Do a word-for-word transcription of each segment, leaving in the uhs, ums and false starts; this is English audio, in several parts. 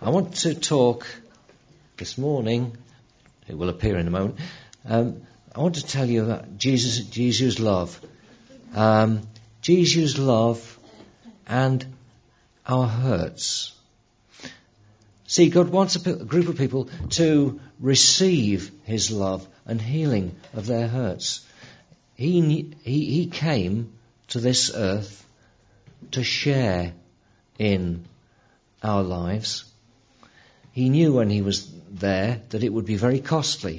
I want to talk this morning, it will appear in a moment, um, I want to tell you about Jesus, Jesus' love. Um, Jesus' love and our hurts. See, God wants a, p- a group of people to receive his love and healing of their hurts. He, he, he came to this earth to share in our lives. He knew when he was there that it would be very costly.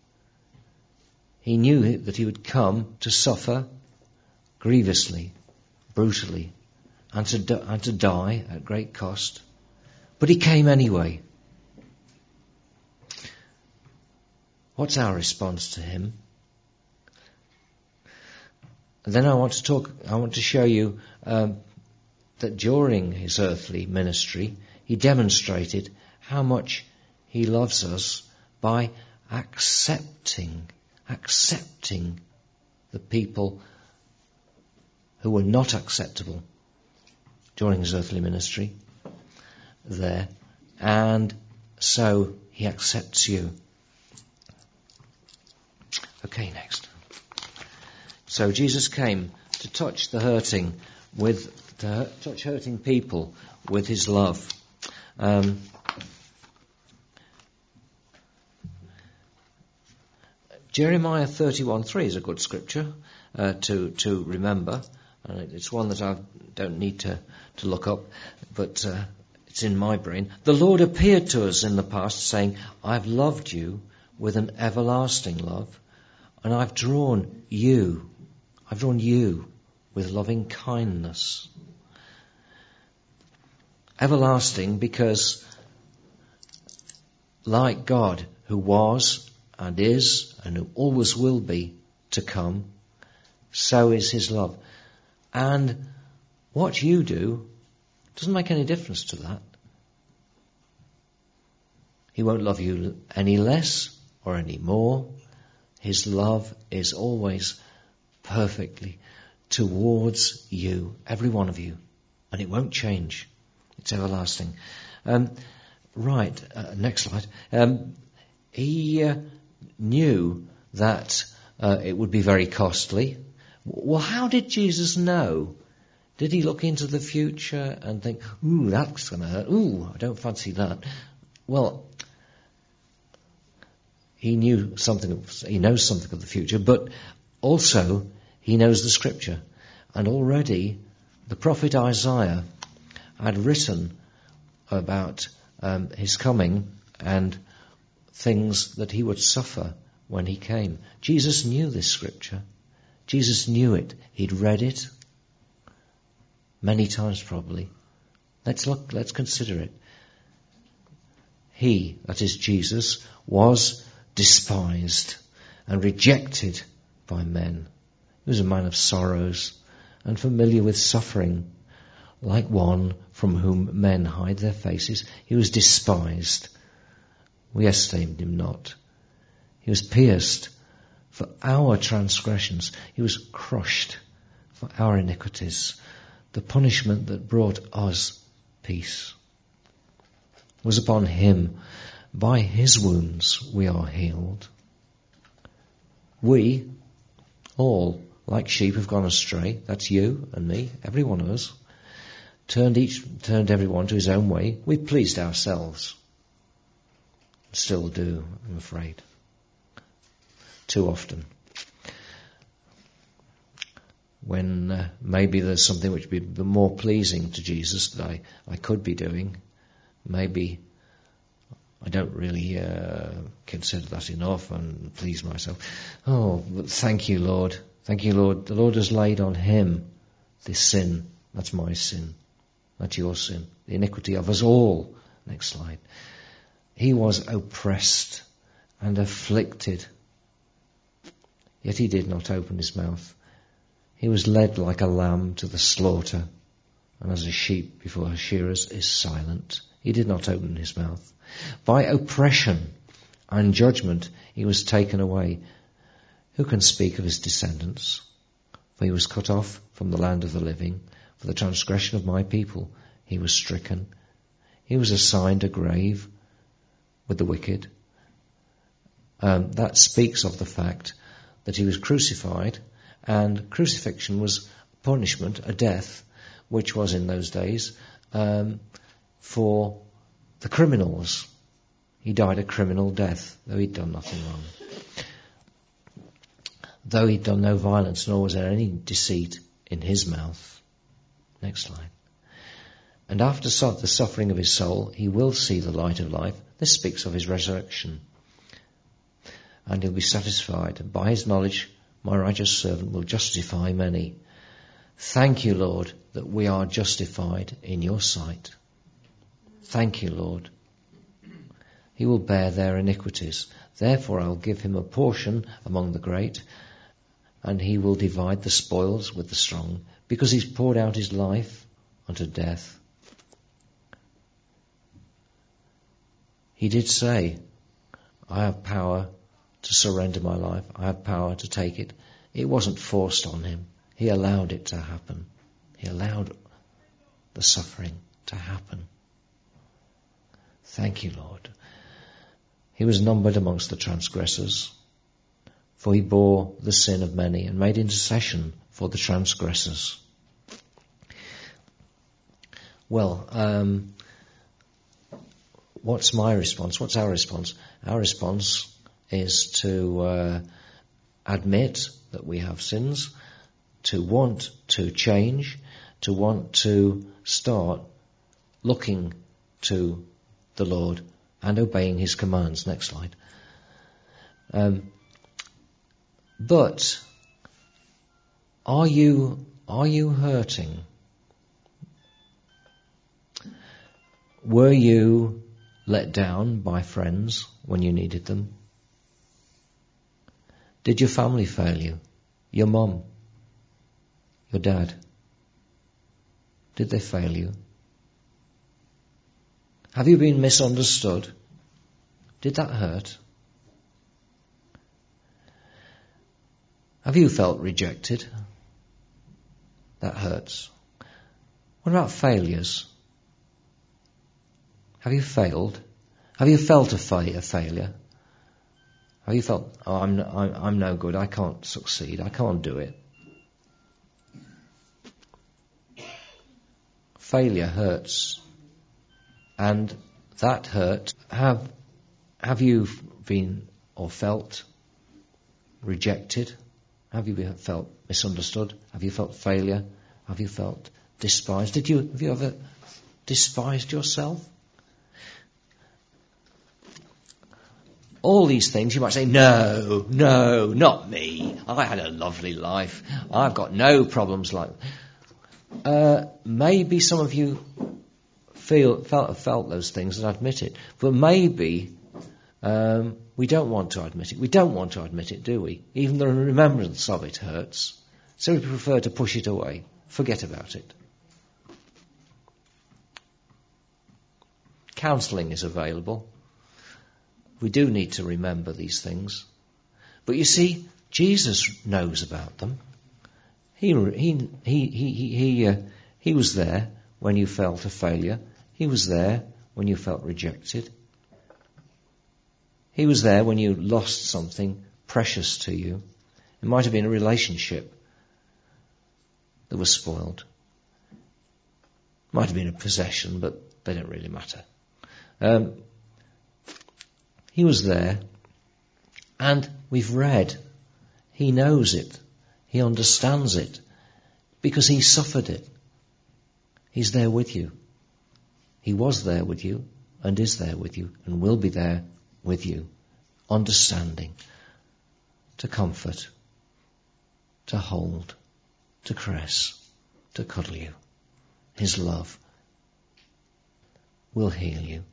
He knew that he would come to suffer grievously, brutally, and to, di- and to die at great cost. But he came anyway. What's our response to him? And then I want to talk, I want to show you um, that during his earthly ministry, he demonstrated how much he loves us by accepting, accepting the people who were not acceptable during his earthly ministry there. And so he accepts you. Okay, next. So Jesus came to touch the hurting with, to hurt, touch hurting people with his love. Um, Jeremiah thirty-one three is a good scripture uh, to to remember. Uh, it's one that I don't need to, to look up, but uh, it's in my brain. The Lord appeared to us in the past, saying, "I've loved you with an everlasting love, and I've drawn you, I've drawn you with loving kindness." Everlasting because, like God, who was and is and who always will be to come, so is his love. And what you do doesn't make any difference to that. He won't love you any less or any more. His love is always perfectly towards you, every one of you, and it won't change. It's everlasting. Um, right, uh, next slide. Um, he uh, knew that uh, it would be very costly. Well, how did Jesus know? Did he look into the future and think, ooh, that's going to hurt. Ooh, I don't fancy that. Well, he knew something, of, he knows something of the future, but also he knows the scripture. And already the prophet Isaiah had written about um, his coming and things that he would suffer when he came. Jesus knew this scripture. Jesus knew it. He'd read it many times probably. Let's look, let's consider it. He, that is Jesus, was despised and rejected by men. He was a man of sorrows and familiar with suffering, like one from whom men hide their faces. He was despised. We esteemed him not. He was pierced for our transgressions. He was crushed for our iniquities. The punishment that brought us peace was upon him. By his wounds we are healed. We all, like sheep, have gone astray. That's you and me, every one of us. Turned each, turned everyone to his own way. We pleased ourselves. Still do, I'm afraid. Too often. When uh, maybe there's something which would be more pleasing to Jesus that I, I could be doing, maybe I don't really uh, consider that enough and please myself. Oh, but thank you, Lord. Thank you, Lord. The Lord has laid on him this sin. That's my sin. That's your sin. The iniquity of us all. Next slide. He was oppressed and afflicted, yet he did not open his mouth. He was led like a lamb to the slaughter, and as a sheep before her shearers is silent, he did not open his mouth. By oppression and judgment he was taken away. Who can speak of his descendants? For he was cut off from the land of the living. For the transgression of my people he was stricken. He was assigned a grave with the wicked. Um, that speaks of the fact that he was crucified, and crucifixion was punishment, a death, which was in those days um, for the criminals. He died a criminal death, though he'd done nothing wrong. Though he'd done no violence, nor was there any deceit in his mouth. Next slide. And after the suffering of his soul, he will see the light of life. This speaks of his resurrection. And he'll be satisfied. By his knowledge, my righteous servant will justify many. Thank you, Lord, that we are justified in your sight. Thank you, Lord. He will bear their iniquities. Therefore I'll give him a portion among the great, and he will divide the spoils with the strong, because he's poured out his life unto death. He did say, I have power to surrender my life. I have power to take it. It wasn't forced on him. He allowed it to happen. He allowed the suffering to happen. Thank you, Lord. He was numbered amongst the transgressors, for he bore the sin of many and made intercession for the transgressors. Well, um, what's my response? What's our response? Our response is to uh, admit that we have sins, to want to change, to want to start looking to the Lord and obeying his commands. Next slide. Um, but are you are you hurting? Were you let down by friends when you needed them? Did your family fail you? Your mum? Your dad? Did they fail you? Have you been misunderstood? Did that hurt? Have you felt rejected? That hurts. What about failures? Have you failed? Have you felt a, fa- a failure? Have you felt, oh, I'm, no, I'm, I'm no good, I can't succeed, I can't do it? Failure hurts. And that hurt, have, have you been or felt rejected? Have you been, felt misunderstood? Have you felt failure? Have you felt despised? Did you, have you ever despised yourself? All these things, you might say, no, no, not me. I had a lovely life. I've got no problems like that. Uh, maybe some of you feel felt, felt those things and admit it. But maybe um, we don't want to admit it. We don't want to admit it, do we? Even the remembrance of it hurts. So we prefer to push it away. Forget about it. Counselling is available. We do need to remember these things. But you see, Jesus knows about them. He he he he he uh, he was there when you felt a failure. He was there when you felt rejected. He was there when you lost something precious to you. It might have been a relationship that was spoiled. It might have been a possession, but they don't really matter. Um, he was there, and we've read, he knows it, he understands it, because he suffered it. He's there with you. He was there with you, and is there with you, and will be there with you, understanding, to comfort, to hold, to caress, to cuddle you. His love will heal you.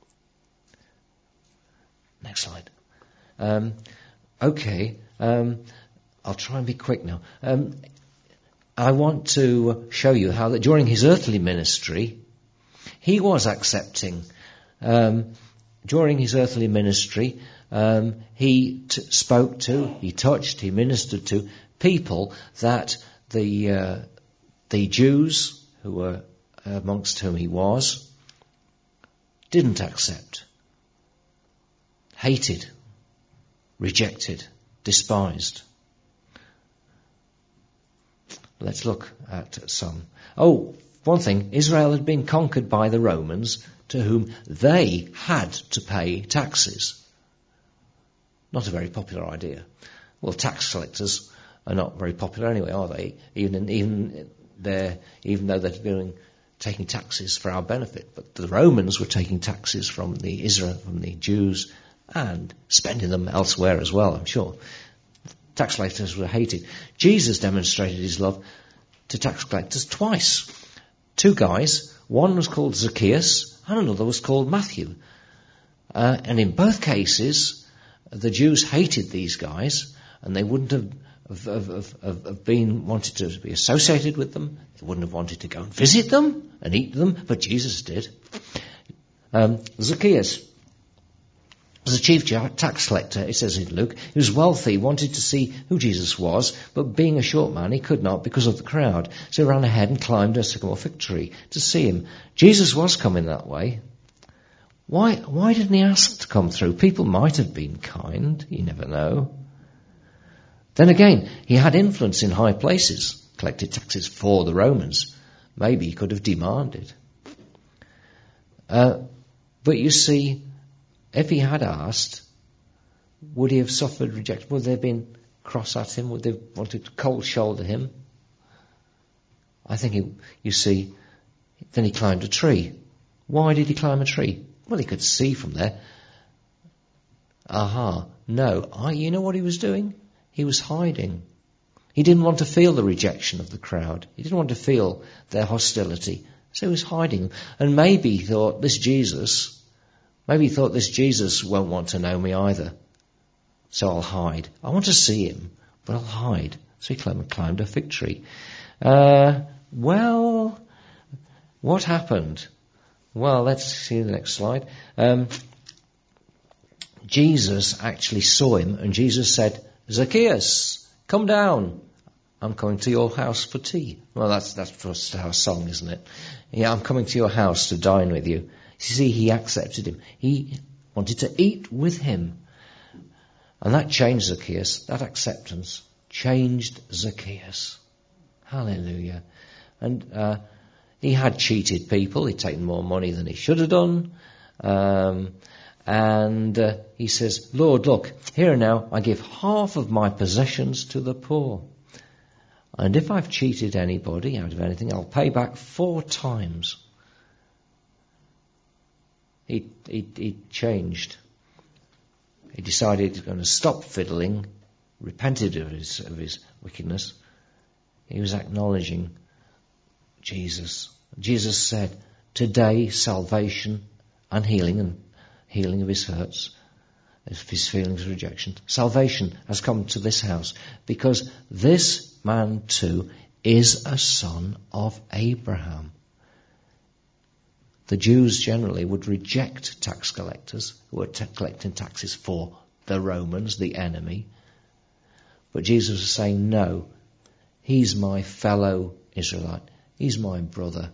Next slide. Um, okay, um, I'll try and be quick now. Um, I want to show you how that during his earthly ministry, he was accepting. Um, during his earthly ministry, um, he t- spoke to, he touched, he ministered to people that the uh, the Jews who were amongst whom he was didn't accept, hated, rejected, despised. Let's look at some. Oh, one thing, Israel had been conquered by the Romans, to whom they had to pay taxes. Not a very popular idea. Well, tax collectors are not very popular anyway, are they? Even in, even they're, even though they're doing taking taxes for our benefit, but the Romans were taking taxes from the Israel, from the Jews, and spending them elsewhere as well, I'm sure. Tax collectors were hated. Jesus demonstrated his love to tax collectors twice. Two guys, one was called Zacchaeus and another was called Matthew. Uh, and in both cases, the Jews hated these guys and they wouldn't have, have, have, have, have been wanted to be associated with them. They wouldn't have wanted to go and visit them and eat them, but Jesus did. Um, Zacchaeus was a chief tax collector, it says in Luke. He was wealthy, wanted to see who Jesus was, but being a short man, he could not because of the crowd. So he ran ahead and climbed a sycamore fig tree to see him. Jesus was coming that way. Why, why didn't he ask to come through? People might have been kind, you never know. Then again, he had influence in high places, collected taxes for the Romans. Maybe he could have demanded. Uh, but you see, if he had asked, would he have suffered rejection? Would they have been cross at him? Would they have wanted to cold shoulder him? I think, he, you see, then he climbed a tree. Why did he climb a tree? Well, he could see from there. Aha, no. I, you know what he was doing? He was hiding. He didn't want to feel the rejection of the crowd. He didn't want to feel their hostility. So he was hiding. And maybe he thought, this Jesus... Maybe he thought, this Jesus won't want to know me either. So I'll hide. I want to see him, but I'll hide. So he climbed, climbed a fig tree. Uh, well, what happened? Well, let's see the next slide. Um, Jesus actually saw him, and Jesus said, Zacchaeus, come down. I'm coming to your house for tea. Well, that's that's just our song, isn't it? Yeah, I'm coming to your house to dine with you. You see, he accepted him. He wanted to eat with him. And that changed Zacchaeus. That acceptance changed Zacchaeus. Hallelujah. And uh, he had cheated people. He'd taken more money than he should have done. Um, and uh, he says, Lord, look, here and now I give half of my possessions to the poor. And if I've cheated anybody out of anything, I'll pay back four times. He, he, he changed. He decided he was going to stop fiddling, repented of his, of his wickedness. He was acknowledging Jesus. Jesus said, today salvation and healing, and healing of his hurts, of his feelings of rejection, salvation has come to this house because this man too is a son of Abraham. The Jews generally would reject tax collectors who were t- collecting taxes for the Romans, the enemy. But Jesus was saying, no, he's my fellow Israelite. He's my brother.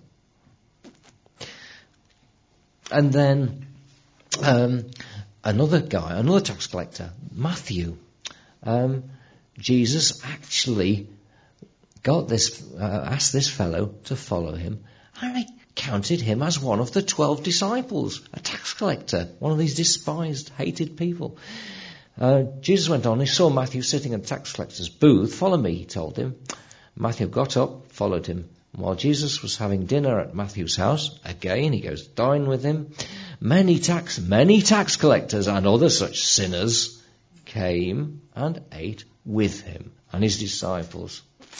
And then um, another guy, another tax collector, Matthew. Um, Jesus actually got this, uh, asked this fellow to follow him, and he counted him as one of the twelve disciples, a tax collector, one of these despised, hated people. Uh, Jesus went on, he saw Matthew sitting at the tax collector's booth. Follow me, he told him. Matthew got up, followed him. And while Jesus was having dinner at Matthew's house, again he goes to dine with him, many tax, many tax collectors and other such sinners came and ate with him and his disciples.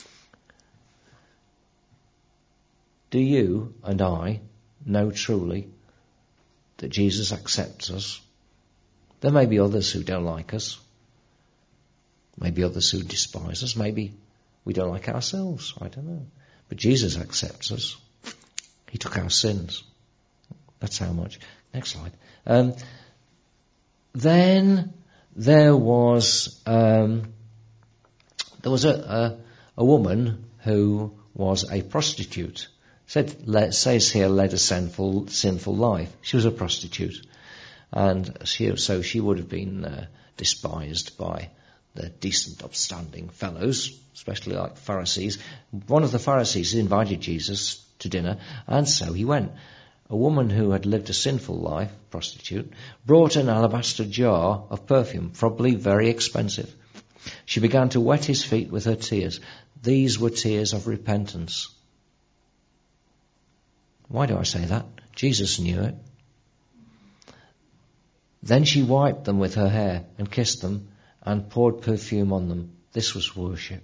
Do you and I know truly that Jesus accepts us? There may be others who don't like us. Maybe others who despise us. Maybe we don't like ourselves. I don't know. But Jesus accepts us. He took our sins. That's how much. Next slide. Um, then there was um, there was a, a a woman who was a prostitute. Said, let, says here, led a sinful, sinful life. She was a prostitute. And she, so she would have been uh, despised by the decent, upstanding fellows, especially like Pharisees. One of the Pharisees invited Jesus to dinner, and so he went. A woman who had lived a sinful life, prostitute, brought an alabaster jar of perfume, probably very expensive. She began to wet his feet with her tears. These were tears of repentance. Why do I say that? Jesus knew it. Then she wiped them with her hair and kissed them and poured perfume on them. This was worship.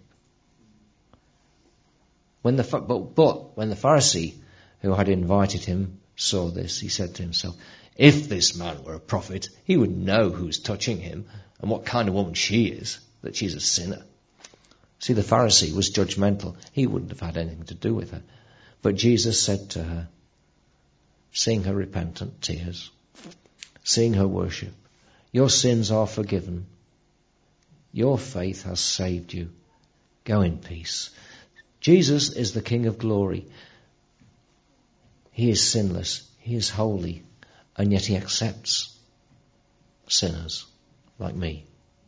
When the but, but when the Pharisee who had invited him saw this, he said to himself, if this man were a prophet, he would know who's touching him and what kind of woman she is, that she's a sinner. See, the Pharisee was judgmental. He wouldn't have had anything to do with her. But Jesus said to her, seeing her repentant tears, seeing her worship, your sins are forgiven. Your faith has saved you. Go in peace. Jesus is the King of glory. He is sinless. He is holy. And yet he accepts sinners like me.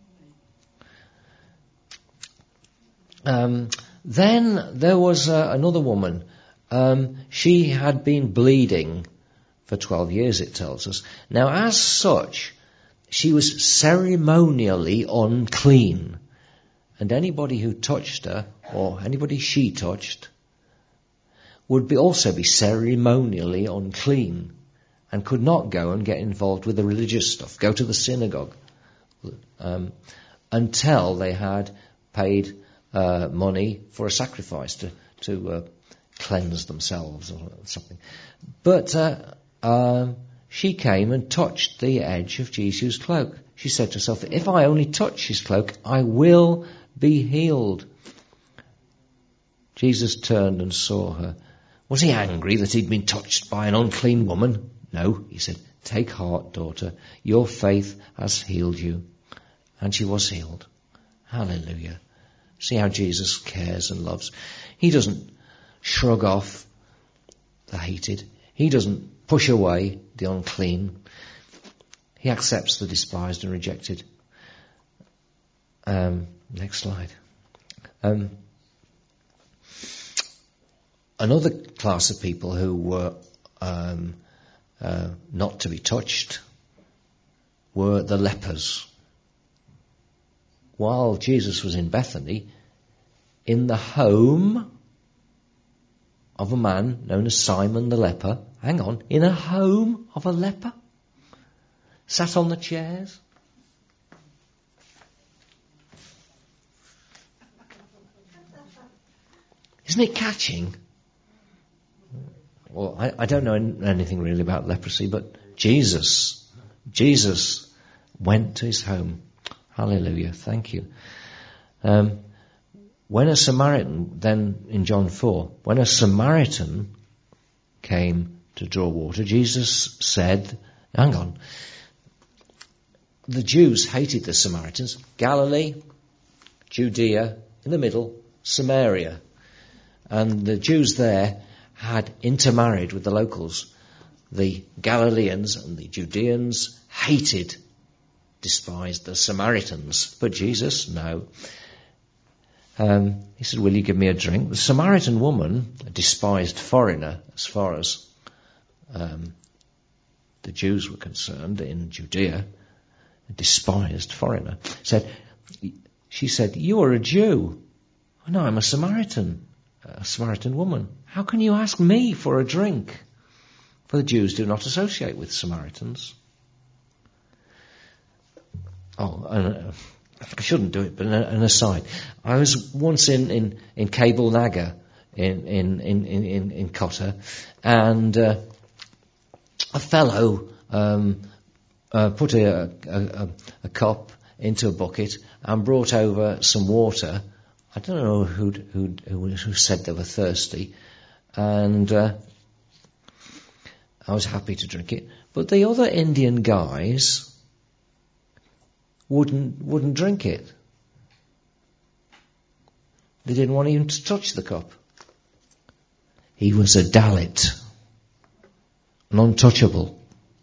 Um, then there was uh, another woman. Um, she had been bleeding for twelve years, it tells us. Now, as such, she was ceremonially unclean. And anybody who touched her, or anybody she touched, would be also be ceremonially unclean and could not go and get involved with the religious stuff, go to the synagogue, um, until they had paid uh, money for a sacrifice to, to uh, cleanse themselves or something. But uh, um, she came and touched the edge of Jesus' cloak. She said to herself, if I only touch his cloak, I will be healed. Jesus turned and saw her. Was he angry that he'd been touched by an unclean woman? No, he said, take heart, daughter, your faith has healed you. And she was healed. Hallelujah. See how Jesus cares and loves. He doesn't shrug off the hated. He doesn't push away the unclean. He accepts the despised and rejected. Um, next slide. Um, another class of people who were um, uh, not to be touched were the lepers. While Jesus was in Bethany, in the home of a man known as Simon the leper, hang on, in a home of a leper, sat on the chairs. Isn't it catching? Well, I, I don't know anything really about leprosy, but Jesus, Jesus went to his home. Hallelujah. Thank you. Um, when a Samaritan, then in John four, when a Samaritan came to draw water, Jesus said, hang on, the Jews hated the Samaritans. Galilee, Judea, in the middle, Samaria. And the Jews there had intermarried with the locals. The Galileans and the Judeans hated, despised the Samaritans. But Jesus, no. Um, he said, will you give me a drink? The Samaritan woman, a despised foreigner as far as um, the Jews were concerned in Judea, a despised foreigner, said, she said, you are a Jew. Oh, no, I'm a Samaritan, a Samaritan woman. How can you ask me for a drink? For the Jews do not associate with Samaritans. Oh, and, uh, I shouldn't do it, but an aside. I was once in, in, in Cable Naga in, in, in, in, in Cotter, and uh, a fellow um, uh, put a, a, a cup into a bucket and brought over some water. I don't know who who who said they were thirsty, and uh, I was happy to drink it. But the other Indian guys wouldn't wouldn't drink it. They didn't want even to touch the cup. He was a Dalit, an untouchable.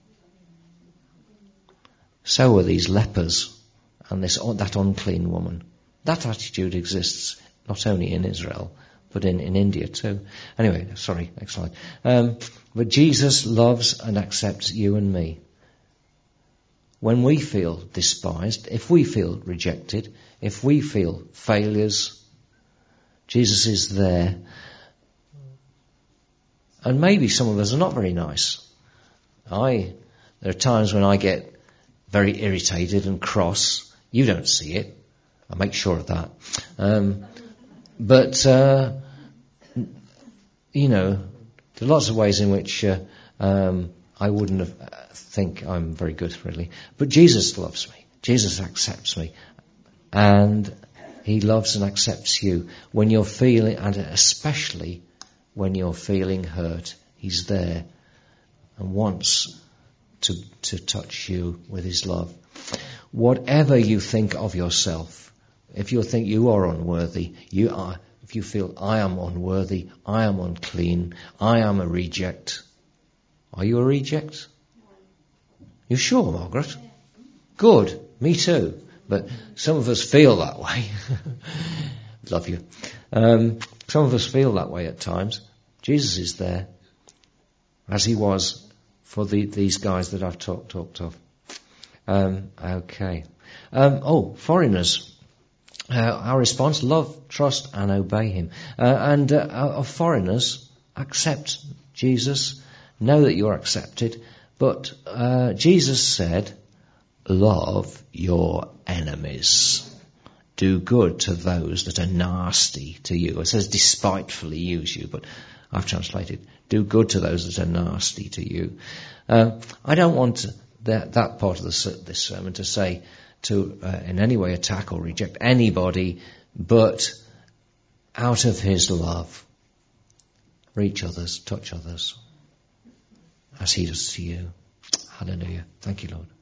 So were these lepers and this that unclean woman. That attitude exists not only in Israel, but in, in India too. Anyway, sorry, next slide. Um, but Jesus loves and accepts you and me. When we feel despised, if we feel rejected, if we feel failures, Jesus is there. And maybe some of us are not very nice. I, there are times when I get very irritated and cross. You don't see it. I make sure of that. Um, but, uh, you know, there are lots of ways in which uh, um, I wouldn't have, uh, think I'm very good, really. But Jesus loves me. Jesus accepts me. And he loves and accepts you. When you're feeling, and especially when you're feeling hurt, he's there and wants to, to touch you with his love. Whatever you think of yourself, if you think you are unworthy, you are, if you feel I am unworthy, I am unclean, I am a reject. Are you a reject? You sure, Margaret? Good, me too. But some of us feel that way. Love you. Um, some of us feel that way at times. Jesus is there, as he was for the, these guys that I've talked talked of. Um, okay. Um, oh, foreigners. Uh, our response, love, trust, and obey him. Uh, and uh, of foreigners, accept Jesus. Know that you're accepted. But uh, Jesus said, love your enemies. Do good to those that are nasty to you. It says despitefully use you, but I've translated, do good to those that are nasty to you. Uh, I don't want that, that part of the, this sermon to say to uh, in any way attack or reject anybody, but out of his love, reach others, touch others, as he does to you. Hallelujah. Thank you, Lord.